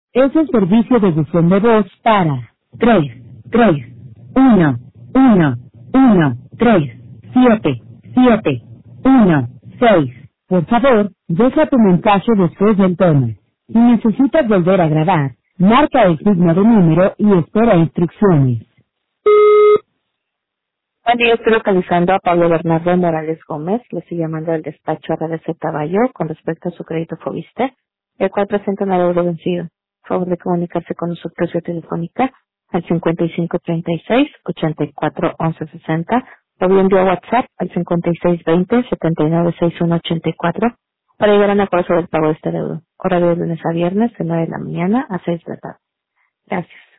Es el servicio de buzón de voz para 331-1-1-3-7-7-1-6. Por favor, deja tu mensaje después del tono. Si necesitas volver a grabar, marca el signo de número y espera instrucciones. Buen día, estoy localizando a Pablo Bernardo Morales Gómez. Le estoy llamando del despacho RDC Caballo con respecto a su crédito Fobiste, el cual presenta un adeudo vencido. Por favor de comunicarse con nosotros vía telefónica al 5536-841160 o bien vía WhatsApp al 5620-796184 para llegar a un acuerdo sobre el pago de este adeudo. Horario de lunes a viernes de 9 de la mañana a 6 de la tarde. Gracias.